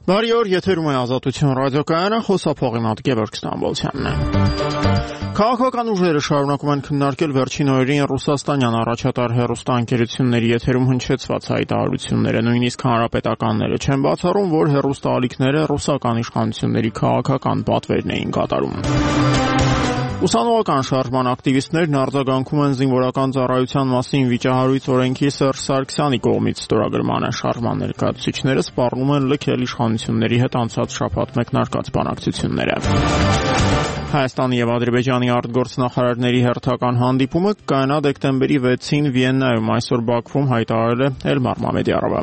Բարի օր, եթերում է Ազատություն ռադիոկայանը, խոսափողի մոտ Գևորգ Ստամբոլցյանն է։ Քաղաքական ուժերը շարունակում են քննարկել վերջին օրերին ռուսաստանյան առաջատար հեռուստաընկերությունների եթերում հնչեցված հայտարարությունները, նույնիսկ հանրապետականները չեն բացառում, որ հեռուստաալիքները ռուսական իշխանությունների քաղաքական պատվերն էին կատարում։ Ուսանողական շարժման ակտիվիստներն արձագանքում են զինվորական ծառայության մասին վիճահարույց օրենքի Սերժ Սարգսյանի կողմից ստորագրմանը։ Շարժման ներկայացուցիչները սպառնում են լքել իշխանությունների հետ անցած շաբաթ մեկնարկած բանակցությունները։ Հայաստանի եւ Ադրբեջանի արտգործնախարարների հերթական հանդիպումը կայանա դեկտեմբերի 6-ին Վիեննայում, այսօր Բաքվում հայտարարել է Էլմար Մամեդյարովը։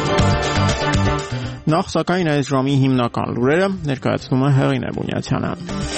Նախ սակայն այս ժամի հիմնական լուրերը ներկայացնում է Հեղինե Բունյացյանը։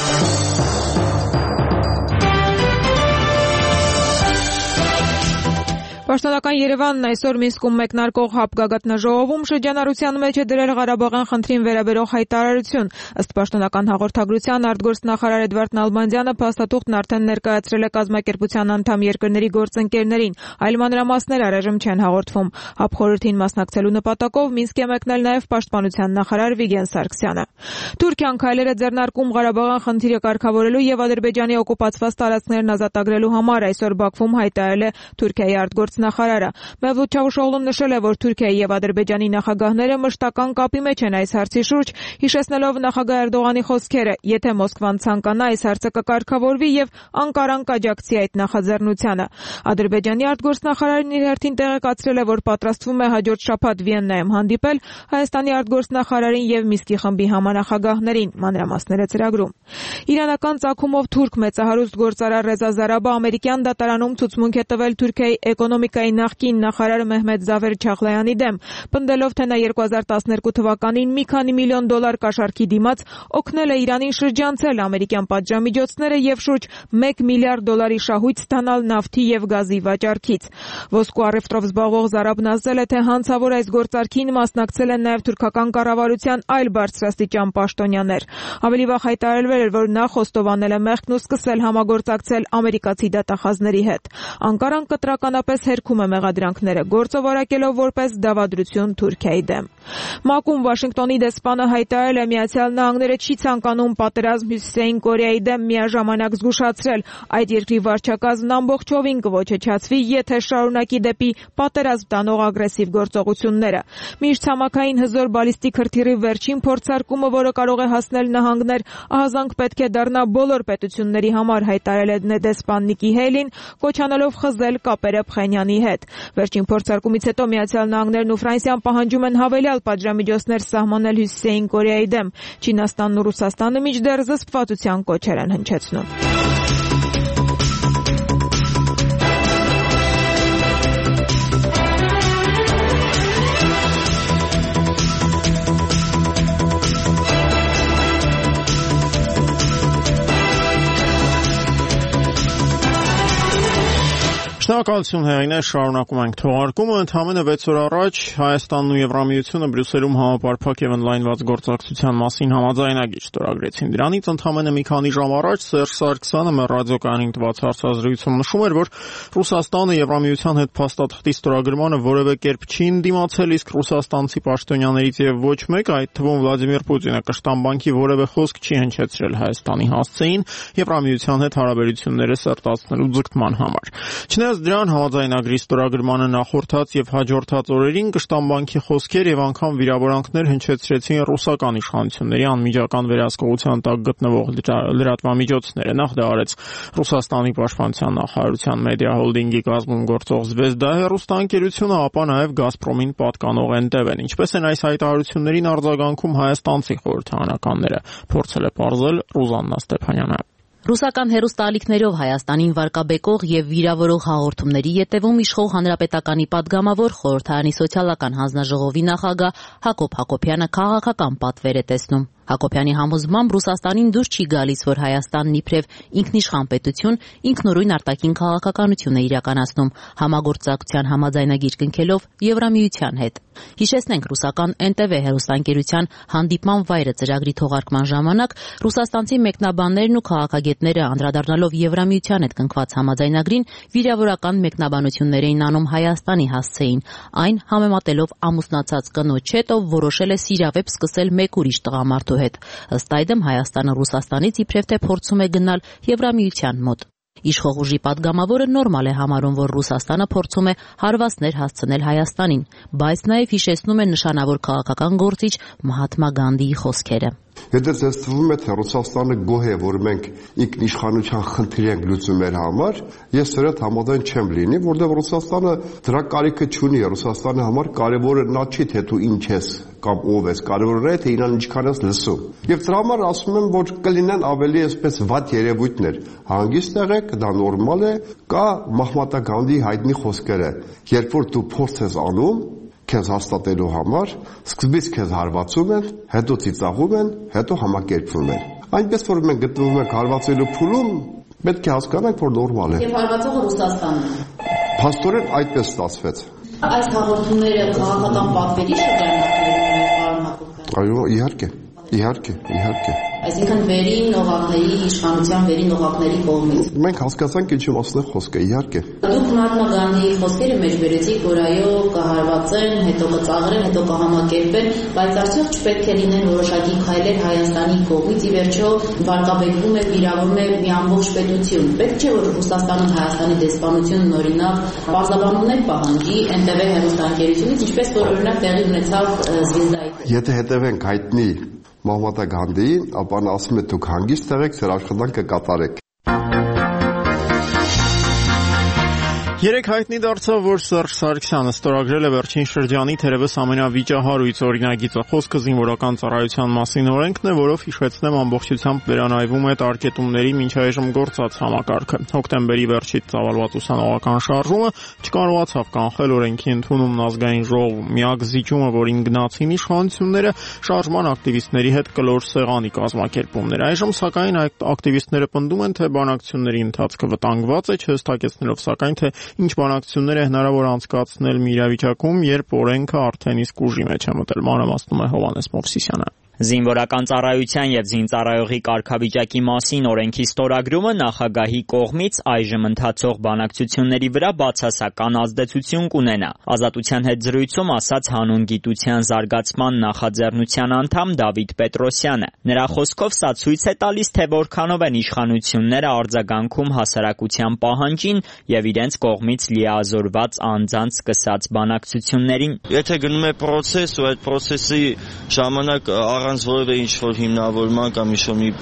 Պաշտոնական Երևանն այսօր Մինսկում մեկնարկող ՀԱՊԿ գագաթնաժողովում շրջանառության մեջ է դրել Ղարաբաղյան խնդրին վերաբերող հայտարարություն։ Ըստ պաշտոնական հաղորդագրության արտգործնախարար Էդվարդ Նալբանդյանը փաստաթուղթն արդեն ներկայացրել է կազմակերպության անդամ երկրների գործընկերներին, այլ մանրամասներ առայժմ չեն հաղորդվում։ ՀԱՊ խորհրդին մասնակցելու նպատակով Մինսկ է մեկնել նաև պաշտպանության նախարար Վիգեն Սարգսյանը։ Թուրքիան քայլեր է ձեռնարկում Ղարաբաղյան խնդիրը կարգավորելու եւ Ադրբեջանի օկուպացված տարածքներն ազատագրելու համար, այսօր Բաքվում հայտարարել է Թուրքիայի արտգործնախարարը։ Մևլութ Չավուշօղլուն նշել է, որ Թուրքիայի եւ Ադրբեջանի նախագահները մշտական կապի մեջ են այս հարցի շուրջ, հիշեցնելով նախագահ Էրդողանի խոսքերը. եթե Մոսկվան ցանկանա, այս հարցը կկարգավորվի եւ Անկարան կաջակցի այդ նախաձեռնությանը։ Ադրբեջանի արտգործնախարարն իր հերթին տեղեկացրել է, որ պատրաստվում է հաջորդ շաբաթ Վիեննայում հանդիպել Հայաստանի արտգործնախարարին եւ Մինսկի խմբի համանախագահներին, մանրամասները ծրագրում։ Իրանական ծագումով թուրք մեծահարուստ գործարար Ռեզա Զարաբը ամերիկյան դատարանում ցուցմունք է տվել Թուրքիայի էկոնոմիկայի նախկին նախարար Մեհմեդ Զավեր Չախլայանի դեմ, պնդելով, թե նա 2012 թվականին մի քանի միլիոն դոլար կաշառքի դիմաց օգնել է Իրանին շրջանցել ամերիկյան պատժամիջոցները եւ շուրջ 1 միլիարդ դոլարի շահույթ ստանալ նավթի եւ գազի վաճառքից։ Ոսկու առևտրով զբաղվող Զարաբն ասել է, թե հանցավոր այս գործարքին մասնակցել են նաեւ թուրքական կառավարության այլ բարձրաստիճան պաշտոնյաներ։ Ավելի վաղ հայտարարվել էր, որ նա խոստովանել է մեղքն ու սկսել համագործակցել ամերիկացի դատախազների հետ։ Անկարան կտրականապես հերքում է մեղադրանքները, գործովարակելով որպես դավադրություն Թուրքիայի դեմ։ ՄԱԿ-ում Վաշինգտոնի դեսպանը հայտարարել է, Միացյալ Նահանգները չի ցանկանում պատերազմ Հյուսիսային Կորեայի դեմ միաժամանակ զգուշացրել, այդ երկրի վարչակազմն ամբողջովին կոչեցվի, եթե շարունակի դեպի պատերազմ տանող ագրեսիվ գործողությունները։ Մինչ ցամաքային հզոր բալիստիկ հրթիռի վերջին փորձարկումը, որը կարող է հասնել նահանգներ, ահազանգ պետք է դառնա բոլոր պետությունների համար, հայտարարել է դեսպան Նիկի Հեյլին, կոչանելով խզել կապերը Փխենյանի հետ։ Վերջին փորձարկումից հետո Միացյալ Նահանգներն ու Ֆրանսիան պահանջում են հավելյալ պատժամիջոցներ սահմանել Հյուսիսային Կորեայի դեմ։ Չինաստանն ու Ռուսաստանը մինչդեռ զսպվածության կոչեր են հնչեցնում։ Շնորհակալություն Հեղինե, շարունակում ենք թողարկումը։ Ընդամենը 6 օր առաջ Հայաստանն ու Եվրամիությունը Բրյուսելում համապարփակ եւ ընդլայնված գործակցության մասին համաձայնագիր ստորագրեցին։ Դրանից ընդամենը մի քանի ժամ առաջ Սերժ Սարգսյանը մեր ռադիոկայանին տված հարցազրույցում նշում էր, որ Ռուսաստանը Եվրամիության հետ փաստաթղթի ստորագրմանը որևէ կերպ չի դիմացել, իսկ ռուսաստանցի պաշտոնյաներից եւ ոչ մեկ, այդ թվում Վլադիմիր Պուտինը, կշտամբանքի որևէ խոսք չի հնչեցրել Հայաստանի հասցեին Եվրամիության հետ հարաբերությունները սերտացնելու ձգտման համար։ Չնայած դրան համաձայնագրի ստորագրմանը նախորդած եւ հաջորդած օրերին կշտամբանքի խոսքեր եւ անգամ վիրավորանքներ հնչեցրեցին ռուսական իշխանությունների անմիջական վերահսկողության տակ գտնվող լրատվամիջոցները։ Նախ դա արեց Ռուսաստանի պաշտպանության նախարարության մեդիա հոլդինգի կազմում գործող Զվեզդա հեռուստաընկերությունը, ապա նաեւ Գազպրոմին պատկանող ՆՏՎ-ն։ Ինչպես են այս հայտարարություններին արձագանքում հայաստանցի խորհրդարանականները, փորձել է պարզել Ռուզաննա Ստեփանյանը։ Ռուսական հեռուստաալիքներով Հայաստանին վարկաբեկող եւ վիրավորող հաղորդումների ետևում իշխող հանրապետականի падգամավոր խորհրդարանի սոցիալական հանձնաժողովի նախագահ Հակոբ Հակոբյանը քաղաքական պատվեր է տեսնում։ Հակոբյանի համոզմամբ Ռուսաստանին դուր չի գալիս, որ Հայաստանն իբրև ինքնիշխան պետություն ինքնուրույն արտաքին քաղաքականություն է իրականացնում, համագործակցության համաձայնագիր կնքելով Եվրամիության հետ։ Հիշեցնենք, ռուսական NTV հեռուստաընկերության հանդիպման վայրը ծրագրի թողարկման ժամանակ ռուսաստանցի մեկնաբաններն ու քաղաքագետները անդրադառնալով Եվրամիության հետ կնքված համաձայնագրին վիրավորական մեկնաբանություններ էին անում Հայաստանի հասցեին, այն համեմատելով ամուսնացած կնոջ հետ, ով որոշել է սիրավեպ սկսել մեկ ուրիշ տղամարդու հետ։ Ըստ այդմ Հայաստանը Ռուսաստանից իբրև թե փորձում է գնալ Եվրամիության մոտ։ Իշխող ուժի падգամավորը նորմալ է համարում, որ Ռուսաստանը փորձում է հարվածներ հասցնել Հայաստանին, բայց նաև հիշեցնում է նշանավոր քաղաքական գործիչ Մահատմա Գանդիի խոսքերը։ Եթե ձեզ թվում է, թե Ռուսաստանը գոհ է, որ մենք ինքնիշխանության խնդիր ենք լուծում մեր համար, ես սրա հետ համաձայն չեմ լինի, որովհետև Ռուսաստանը դրա կարիքը չունի, Ռուսաստանի համար կարևորը նա չի, թե դու ինչ ես կամ ով ես, կարևորը է, թե իրան ինչքան ես լսում։ Եվ դրա համար ասում եմ, որ կլինեն ավելի այսպես վատ երևույթներ։ Հանգիստ եղեք, դա նորմալ է, կա Մահմատա Գանդիի հայտնի խոսքերը, երբ որ դու փորձ ես անում քեզ հաստատելու համար, սկզբից քեզ հարվածում են, հետո ծիծաղում են, հետո համակերպվում են։ Այնպես որ մենք գտնվում ենք հարվածելու փուլում, պետք է հասկանանք, որ նորմալ է։ Եվ հարվածողը Ռուսաստանն է։ Փաստորեն այդպես ստացվեց։ Այս հաղորդումները քաղաքական պատվերի շրջանակներում է, պարոն Հակոբյան։ Այո, իհարկե։ Այսինքն վերին օղակների, իշխանության վերին օղակների կողմից։ Մենք հասկացանք ինչու մասն է խոսքը, իհարկե։ Դուք Մահատմա Գանդիի խոսքերը մեջ բերեցիք, որ այո, կհարվածեն, հետո կծաղրեն, հետո կհամակերպեն, բայց արդյոք չպետք է լինեն որոշակի քայլեր Հայաստանի կողմից, ի վերջո վարկաբեկվում է, վիրավորվում է մի ամբողջ պետություն։ Պետք չէ որ Ռուսաստանում Հայաստանի դեսպանությունն օրինակ պարզաբանումներ պահանջի NTV հեռուստաընկերությունից, ինչպես որ օրինակ տեղի ունեցավ Զվեզդայի։ Եթե հետևենք հայտնի Մահմատա Գանդիին, ապա նա ասում է դուք հանգիստ եղեք, ձեր աշխատանքը կատարեք։ Երեք հայտնի դարձավ, որ Սերժ Սարգսյանը ստորագրել է վերջին շրջանի թերևս ամենավիճահարույց օրինագիծը։ Խոսքը զինվորական ծառայության մասին օրենքն է, որով հիշեցնեմ ամբողջությամբ վերանայվում է տարկետումների մինչ այժմ գործած համակարգը։ Հոկտեմբերի վերջից ծավալված ուսանողական շարժումը չկարողացավ կանխել օրենքի ընդունումն ազգային ժողովում։ Միակ զիջումը, որին գնացին իշխանությունները, շարժման ակտիվիստների հետ կլոր սեղանի կազմակերպումներ։ Այժմ սակայն այդ ակտիվիստները պնդում են, թե բանակցությունների ընթացքը վտանգված է, չհստակեցնելով սակայն թե ինչ բանակցություններ է հնարավոր անցկացնել մի իրավիճակում, երբ օրենքը արդեն իսկ ուժի մեջ է մտել։ Մանրամասնում է Հովհաննես Մովսիսյանը։ Զինվորական ծառայության եւ զինծառայողի կարգավիճակի մասին օրենքի ստորագրումը նախագահի կողմից այժմ ընթացող բանակցությունների վրա բացասական ազդեցություն կունենա։ Ազատության հետ զրույցում ասաց հանուն գիտության զարգացման նախաձեռնության անդամ Դավիթ Պետրոսյանը։ Նրա խոսքով սա ցույց է տալիս, թե որքանով են իշխանությունները արձագանքում հասարակության պահանջին եւ իրենց կողմից լիազորված անձանց սկսած բանակցություններին։ Եթե գնում է process ու այդ process-ի ժամանակ առանց որևէ ինչ-որ հիմնավորման կամ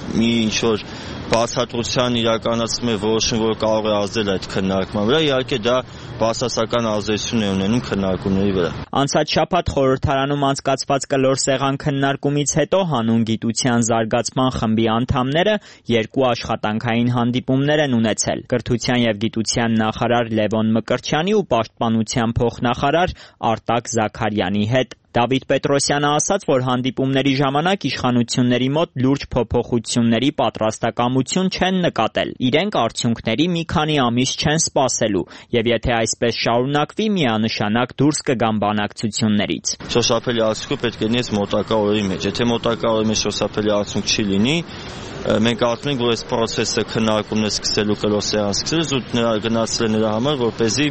ինչ-որ բացատրության իրականացնում է որոշում, որ կարող է ազդել այդ քննարկման վրա, իհարկե դա բացասական ազդեցություն է ունենում քննարկումների վրա։ Անցած շաբաթ խորհրդարանում անցկացված կլոր սեղան քննարկումից հետո հանուն գիտության զարգացման խմբի անդամները երկու աշխատանքային հանդիպումներ են ունեցել՝ կրթության եւ գիտության նախարար Լևոն Մկրտչյանի ու պաշտպանության փոխնախարար Արտակ Զաքարյանի հետ։ Դավիթ Պետրոսյանը ասաց, որ հանդիպումների ժամանակ իշխանությունների մոտ լուրջ փոփոխությունների պատրաստակամություն չեն նկատել։ Իրենք արդյունքների մի քանի ամիս չեն սպասելու եւ եթե այսպես շարունակվի, միանշանակ դուրս կգան բանակցություններից։ Շոշափելի արդյունքը պետք է լինի մոտակա օրերի մեջ։ Եթե մոտակա օրերի մեջ շոշափելի արդյունք չի լինի, մենք ասում ենք, որ այս process-ը քննարկումն է սկսելու կլոր սեղան սկսելուց ու գնացել է նրա համար, որպեսզի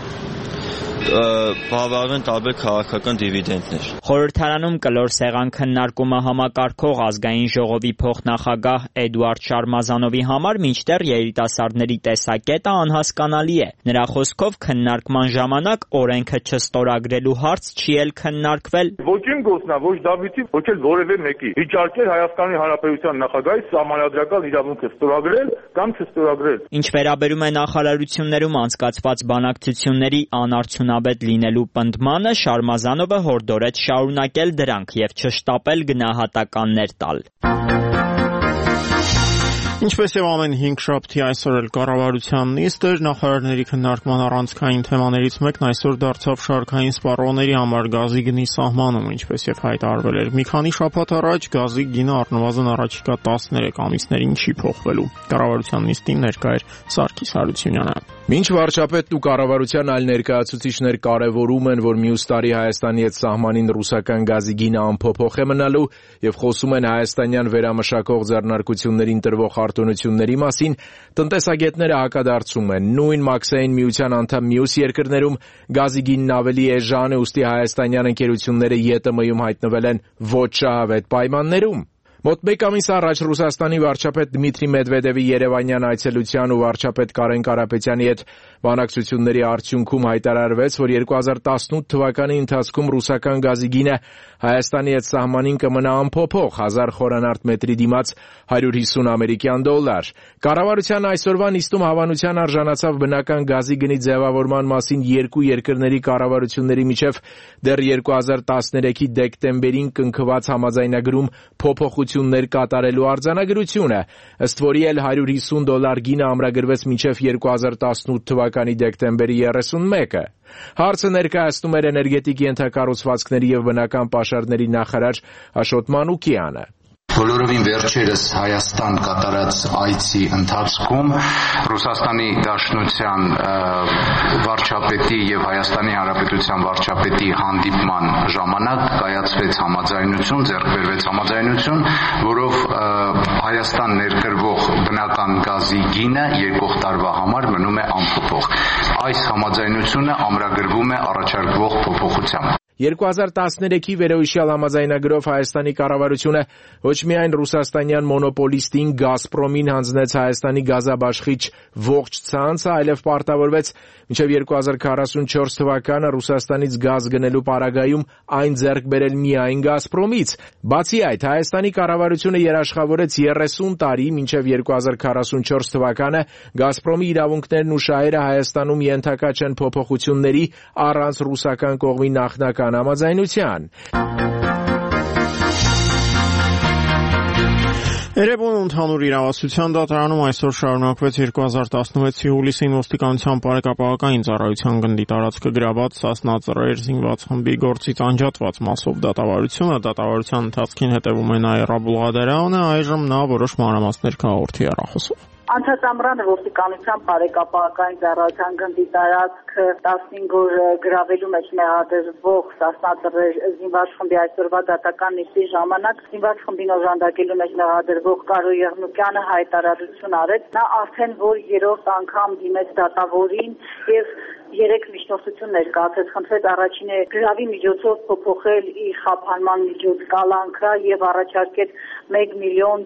բավարարեն տարբեր քաղաքական դիվիդենդներ։ Խորհրդարանում կլոր սեղան քննարկումը համակարգող ազգային ժողովի փոխնախագահ Էդուարդ Շարմազանովի համար մինչդեռ երիտասարդների տեսակետը անհասկանալի է։ Նրա խոսքով քննարկման ժամանակ օրենքը չստորագրելու հարց չի էլ քննարկվել։ Ոչ իմ գործն է, ոչ Դավիթի, ոչ էլ որևէ մեկի։ Վիճարկել Հայաստանի Հանրապետության նախագահի սահմանադրական իրավունքը ստորագրել կամ չստորագրել։ Ինչ վերաբերում է նախարարություններում անցկացված բանակցությունների անարդյունավետ լինելու պնդմանը, Շարմազանովը հորդորեց շարունակել դրանք եւ չշտապել գնահատականներ տալ։ Ինչպես եւ ամեն 5 շաբթի այսօր էլ կառավարության նիստ էր, նախարարների քննարկման առանցքային թեմաներից մեկն այսօր դարձավ շարքային սպառողների համար գազի գնի սահմանումը, ինչպես եւ հայտարարվել էր։ Մի քանի շաբաթ առաջ գազի գինը առնվազն առաջիկա 13 ամիսներին չի փոխվելու։ Կառավարության նիստին ներկա էր Սարգիս Հարությունյանը։ Մինչ վարչապետն ու կառավարության այլ ներկայացուցիչներ կարևորում են, որ մյուս տարի Հայաստանի հետ սահմանին ռուսական գազի գինը անփոփոխ է մնալու եւ խոսում են հայաստանյան վերամշակող ձեռնարկություններին տրվող արտոնությունների մասին, տնտեսագետները հակադարձում են։ Նույն մաքսային միության անդամ մյուս երկրներում գազի գինն ավելի էժան է, ուստի հայաստանյան ընկերությունները ԵՏՄ-ում հայտնվել են ոչ շահավետ պայմաններում։ Մոտ մեկ ամիս առաջ Ռուսաստանի վարչապետ Դմիտրի Մեդվեդևի երևանյան այցելության ու վարչապետ Կարեն Կարապետյանի հետ բանակցությունների արդյունքում հայտարարվեց, որ 2018 թվականի ընթացքում ռուսական գազի գինը Հայաստանի հետ սահմանին կմնա անփոփոխ 1000 խորանարդ մետրի դիմաց $150 Կառավարության այսօրվա նիստում հավանության արժանացավ բնական գազի գնի ձևավորման մասին երկու երկրների կառավարությունների միջև դեռ 2013-ի դեկտեմբերին կնքված համաձայնագրում փոփոխություններ կատարելու արձանագրությունը, ըստ որի էլ $150 գինը ամրագրվեց մինչև 2018 թվականի դեկտեմբերի 31-ը։ Հարցը ներկայացնում էր էներգետիկ ենթակառուցվածքների եւ բնական պաշարների նախարար Աշոտ Մանուկյանը։ Բոլորովին վերջերս Հայաստան կատարած այցի ընթացքում Ռուսաստանի Դաշնության վարչապետի եւ Հայաստանի Հանրապետության վարչապետի հանդիպման ժամանակ կայացվեց համաձայնություն, ձեռք բերվեց համաձայնություն, որով Հայաստան ներկրվող բնական գազի գինը եկող տարվա համար մնում է անփոփոխ։ Այս համաձայնությունը ամրագրվում է առաջարկվող փոփոխությամբ։ 2013-ի վերոհիշյալ համաձայնագրով Հայաստանի կառավարությունը ոչ միայն ռուսաստանյան մոնոպոլիստին Գազպրոմին հանձնեց Հայաստանի գազաբաշխիչ ողջ ցանցը, այլև պարտավորվեց մինչև 2044 թվականը Ռուսաստանից գազ գնելու պարագայում այն ձեռք բերել միայն Գազպրոմից։ Բացի այդ, Հայաստանի կառավարությունը երաշխավորեց 30 տարի մինչև 2044 թվականը Գազպրոմի իրավունքներն ու շահերը Հայաստանում ենթակա չեն փոփոխությունների առանց ռուսական կողմի նախնական համաձայնության։ Երևան ընդհանուր իրավասության դատարանում այսօր շարունակվեց 2016-ի հուլիսին ոստիկանության բարեկապահական ծառայության գնդի տարածքը գրաված Սասնա ծռեր զինված խմբի գործից անջատված մասով դատավարությունը։ Դատավարության ընթացքին հետևում է Նաիրա Բուլղադարյանը, այժմ նա որոշ մանրամասներ կհաղորդի հեռախոսով։ Անցած ամռանը ոստիկանության բարեկապահական ծառայության գնդի տարածքը 15 օր գրավելու մեջ մեղադրվող Սասնա ծռեր զինված խմբի այսօրվա դատական նիստի ժամանակ զինված խմբին օժանդակելու մեջ մեղադրվող Կարո Եղնուկյանը հայտարարություն արեց։ Նա արդեն որ երրորդ անգամ դիմեց դատավորին եւ 3 միջնորդություն ներկայացրեց, խնդրեց առաջինը գրավի միջոցով փոփոխել իր խափանման միջոց կալանքը եւ առաջարկեց $1 միլիոն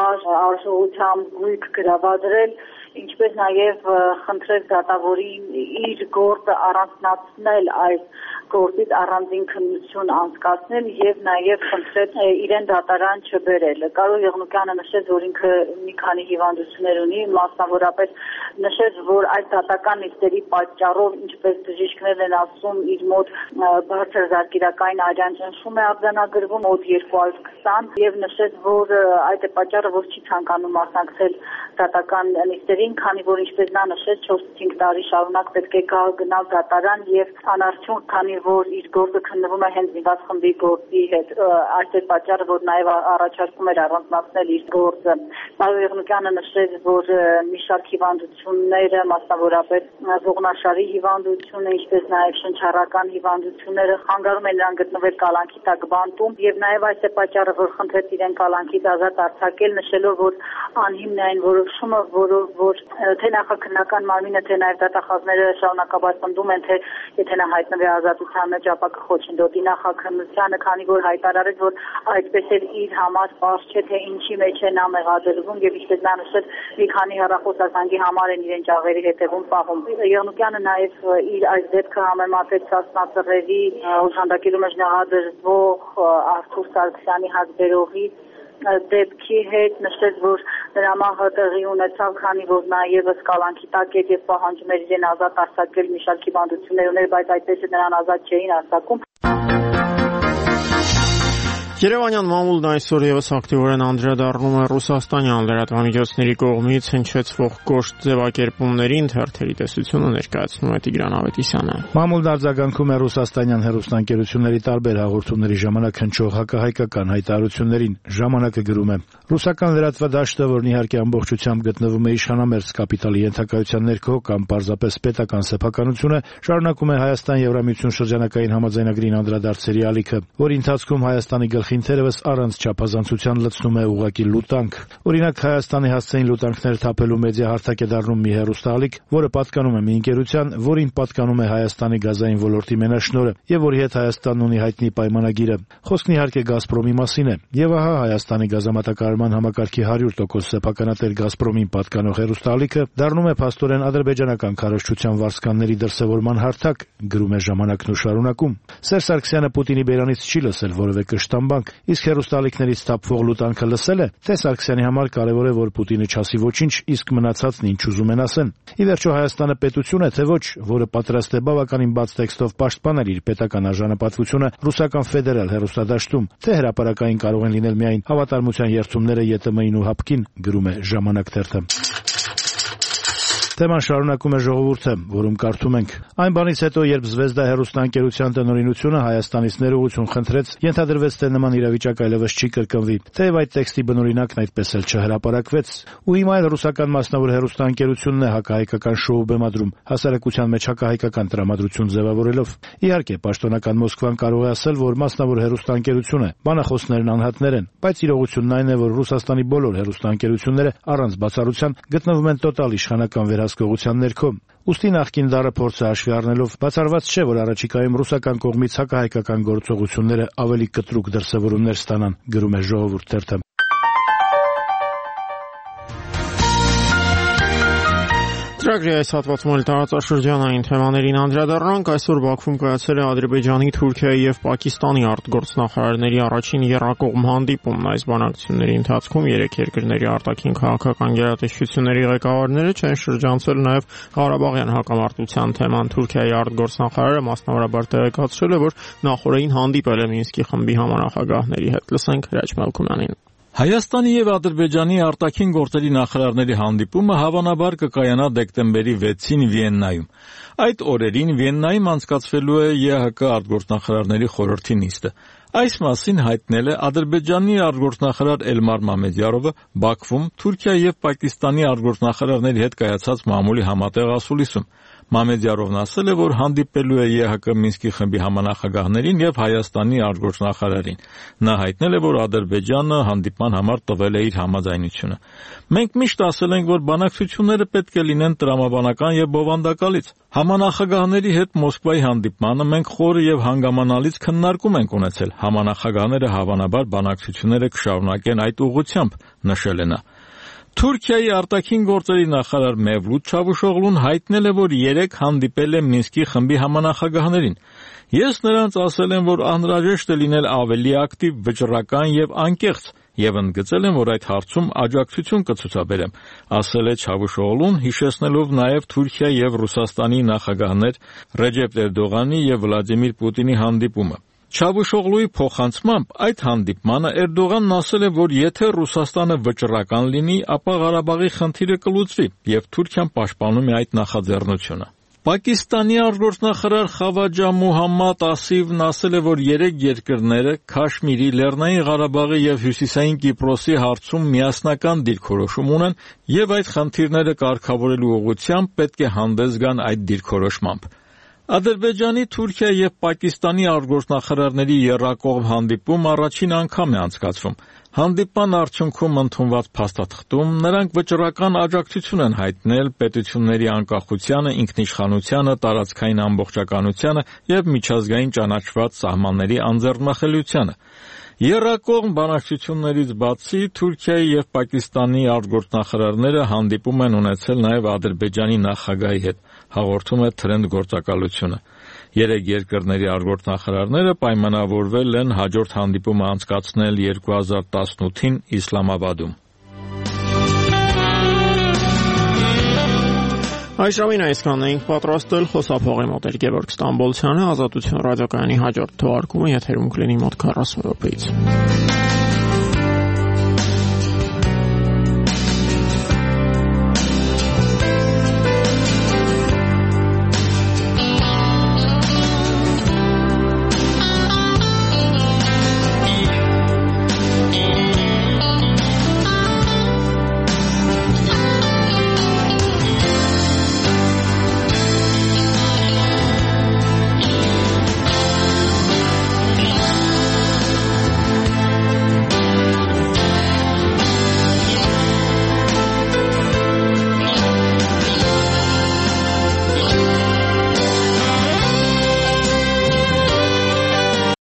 արժողությամբ գույք գրավադրել, ինչպես նաեւ խնդրեց դատավորին իր գործը առանձնացնել այս գործից առանձին քննություն անցկացնել եւ նաեւ խնդրեց իրեն դատարան չբերել։ Կարո Եղնուկյանը նշեց, որ ինքը մի քանի հիվանդություններ ունի, մասնավորապես նշեց, որ այս դատական նիստերի պատճառով, ինչպես բժիշկներն են ասում, իր մոտ բարձր զարկիրակային արյանջնշում է արձանագրվում մոտ 220 եւ նշեց, որ այդ է պատճառը, որ չի ցանկանում մասնակցել դատական նիստերին, քանի որ ինչպես նա նշեց 4-5 տարի շարունակ պետք է գնալ դատարան եւ անարդյունք, քանի որ իր գործը քննվում է հենց զինված խմբի գործի հետ, այս է պատճառը, որ նաեւ առաջարկում էր առանձնացնել իր գործը։ Կարո Եղնուկյանը նշեց, որ մի շարք հիվանդությունները, մասնավորապես ողնաշարի հիվանդությունը, ինչպես նաեւ շնչառական հիվանդությունները խանգարում են նրան գտնվել կալանքի տակ բանտում եւ նաեւ այս է պատճառը, որ խնդրեց իրեն կալանքից ազատ արձակել, նշելով, որ անհիմն է այն որոշումը, որ թե նախաքննական մարմինը, թե նաեւ դատախազները շարունակաբար պնդում են, թե եթե նա հայտնվի ազատության մեջ, ապա կխոչընդոտի նախաքննությանը, քանի որ հայտարարեց, որ այդպես էլ իր համար պարզ չէ, թե ինչի մեջ է նա մեղադրվում եւ ինչպես նա նշեց, մի քանի հեռախոսազանգի համար են իրեն ճաղերի հետևում պահում։ Եղնուկյանը նաեւ իր այս դեպքը համեմատեց Սասնա ծռերի օժանդակելու մեջ մեղադրվող Արթուր Սարգսյանի հազբերողի դեպքի հետ, նշեց, որ նրա մահը տեղի ունեցավ, քանի որ նաեւս կալանքի տակ էր եւ պահանջում էր իրեն ազատ արձակել մի շարք հիվանդություններ ուներ, բայց այդպես նրան ազատ չէին արձակում։ Երևանյան մամուլն այսօր եւս ակտիվորեն անդրադառնում է ռուսաստանյան լրատվամիջոցների կողմից հնչեցվող կոշտ ձևակերպումներին, թերթերի տեսությունը ներկայացնում է Տիգրան Ավետիսյանը։ Մամուլն արձագանքում է ռուսաստանյան հեռուստաընկերությունների տարբեր հաղորդումների ժամանակ հնչող հակահայկական հայտարարություններին։ Ժամանակը գրում է. Ռուսական լրատվադաշտը, որն իհարկե ամբողջությամբ գտնվում է իշխանամերձ կապիտալի ենթակայության ներքո կամ պարզապես պետական սեփականությունը, շարունակում է Հայաստան-Եվրամիություն շրջանակային համաձայնագրին անդրադարձերի ալիքը, որի ընթացքում Հայաստանի գլխին թերևս առանց չափազանցության լցնում է ուղղակի լուտանք։ Օրինակ, Հայաստանի հասցեին լուտանքներ թափելու մեդիա հարթակ է դառնում մի հեռուստաալիք, որը պատկանում է մի ընկերության, որին պատկանում է Հայաստանի գազային ոլորտի մենաշնորհը եւ որի հետ Հայաստանն ունի հայտնի պայմանագիրը։ Խոսքն իհարկե Գազպրոմի մասին է։ Եվ ահա Հայաստանի գազամատակարարման համակարգի 100% սեփականատեր Գազպրոմին պատկանող հեռուստաալիքը դառնում է փաստորեն ադրբեջանական քարոզչության վարձկանների դրսևորման հարթակ, գրում է Ժամանակն ու շարունակում։ Սերժ Սարգսյանը Պուտինի բերանից չի լսել որևէ կշտամբանք, իսկ հեռուստաալիքներից թափվող լուտանքը լսել է, թե Սարգսյանի համար կարևոր է, որ Պուտինը չասի ոչինչ, իսկ մնացածն ինչ ուզում են ասեն։ Ի վերջո Հայաստանը պետություն է, թե ոչ, որը պատրաստ է բավականին բաց տեքստով պաշտպանել իր պետական արժանապատվությունը ռուսական ֆեդերալ հեռուստադաշտում, թե հրապարակային կարող են լինել միայն հավատարմության երթումները ԵՏՄ-ին ու ՀԱՊԿ-ին, գրում է Ժամանակ թերթը։ Թեման շարունակում է Ժողովուրդը, որում կարդում ենք. Այն բանից հետո, երբ Զվեզդա հեռուստաընկերության տնօրինությունը Հայաստանից ներողություն խնդրեց, ենթադրվեց, թե նման իրավիճակ այլևս չի կրկնվի, թեև այդ տեքստի բնօրինակն այդպես էլ չհրապարակվեց։ Ու հիմա էլ ռուսական մասնավոր հեռուստաընկերությունն է հակահայկական շոու բեմադրում, հասարակության մեջ հակահայկական տրամադրություն ձևավորելով։ Իհարկե, պաշտոնական Մոսկվան կարող է ասել, որ մասնավոր հեռուստաընկերություն է, բանախոսներն անհատներ են, բայց իրողությունն այն է, որ Ռուսաստանի բոլոր հեռուստաընկերությունները առանց բացառության գտնվում են տոտալ իշխանական վերահսկողության ներքո։ Ուստի նախկին դարը փորձը հաշվի առնելով բացառված չէ, որ առաջիկայում ռուսական կողմից հակահայկական գործողությունները ավելի կտրուկ դրսևորումներ ստանան, գրում է Ժողովուրդ թերթը։ Ծրագրի այս հատվածում էլ տարածաշրջանային թեմաներին անդրադառնանք։ Այսօր Բաքվում կայացել է Ադրբեջանի, Թուրքիայի եւ Պակիստանի արտգործնախարարների առաջին եռակողմ հանդիպումն։ Այս բանակցությունների ընթացքում երեք երկրների արտաքին քաղաքական գերատեսչությունների ղեկավարները չեն շրջանցել նաեւ Ղարաբաղյան հակամարտության թեման։ Թուրքիայի արտգործնախարարը մասնավորաբար տեղեկացրել է, որ նախորդին հանդիպել է Մինսկի խմբի համանախագահների հետ։ Լսենք Հրաչ Մելքումյանին։ Հայաստանի եւ Ադրբեջանի արտաքին գործերի նախարարների հանդիպումը հավանաբար կկայանա դեկտեմբերի 6-ին Վիեննայում։ Այդ օրերին Վիեննայում անցկացվելու է ԵՀԿ արտգործնախարարների խորհրդի նիստը։ Այս մասին հայտնել է Ադրբեջանի արտգործնախարար Էլմար Մամեդյարովը Բաքվում Թուրքիայի եւ Պակիստանի արտգործնախարարների հետ կայացած մամուլի համատեղ ասուլիսում։ Մամեդյարովն ասել է, որ հանդիպելու է ԵՀԿ Մինսկի խմբի համանախագահներին եւ Հայաստանի արտգործնախարարին։ Նա հայտնել է, որ Ադրբեջանը հանդիպման համար տվել է իր համաձայնությունը։ Մենք միշտ ասել ենք, որ բանակցությունները պետք է լինեն տրամաբանական եւ բովանդակալից։ Համանախագահների հետ Մոսկվայի հանդիպմանը մենք խորը եւ հանգամանալից քննարկում ենք ունեցել։ Համանախագահները հավանաբար բանակցությունները կշարունակեն այդ ուղղությամբ, նշել է նա։ Թուրքիայի արտաքին գործերի նախարար Մևլութ Չավուշօղլուն հայտնել է, որ երեք հանդիպել է Մինսկի խմբի համանախագահներին։ Ես նրանց ասել եմ, որ անհրաժեշտ է լինել ավելի ակտիվ, վճռական եւ անկեղծ, եւ ընդգծել եմ, որ այդ հարցում աջակցություն կցուցաբերեմ, ասել է Չավուշօղլուն, հիշեցնելով նաեւ Թուրքիա եւ Ռուսաստանի նախագահներ Ռեջեփ Էրդողանի եւ Վլադիմիր Պուտինի հանդիպումը։ Չավուշօղլուի փոխանցմամբ այդ հանդիպմանը Էրդողանն ասել է, որ եթե Ռուսաստանը վճռական լինի, ապա Ղարաբաղի խնդիրը կլուծվի եւ Թուրքիան պաշտպանում է այդ նախաձեռնությունը։ Պակիստանի արտգործնախարար Խավաջա Մուհամմադ Ասիվն ասել է, որ երեք երկրները Քաշմիրի, Լեռնային Ղարաբաղի եւ Հյուսիսային Կիպրոսի հարցում միասնական դիրքորոշում ունեն եւ այդ խնդիրները կարգավորելու ուղղությամբ պետք է հանդես գան այդ դիրքորոշմամբ։ Ադրբեջանի, Թուրքիայի եւ Պակիստանի արտգործնախարարների եռակողմ հանդիպում առաջին անգամ է անցկացվում։ Հանդիպման արդյունքում ընդունված փաստաթղթում նրանք վճռական աջակցություն են հայտնել պետությունների անկախությանը, ինքնիշխանությանը, տարածքային ամբողջականությանը եւ միջազգային ճանաչված սահմանների անձեռնմխելիությանը։ Եռակողմ բանակցություններից բացի Թուրքիայի եւ Պակիստանի արտգործնախարարները հանդիպում են ունեցել նաեւ Ադրբեջանի նախագահի հետ, հաղորդում է Թրենդ գործակալությունը։ Երեք երկրների արտգործնախարարները պայմանավորվել են հաջորդ հանդիպումը անցկացնել 2018-ին Իսլամաբադում։ Այս ժամին այսքանն էինք պատրաստել, խոսափողի մոտ էր Գևորգ Ստամբոլցյանը, Ազատություն ռադիոկայանի հաջորդ թողարկումը եթերում կլինի մոտ 40 րոպեից։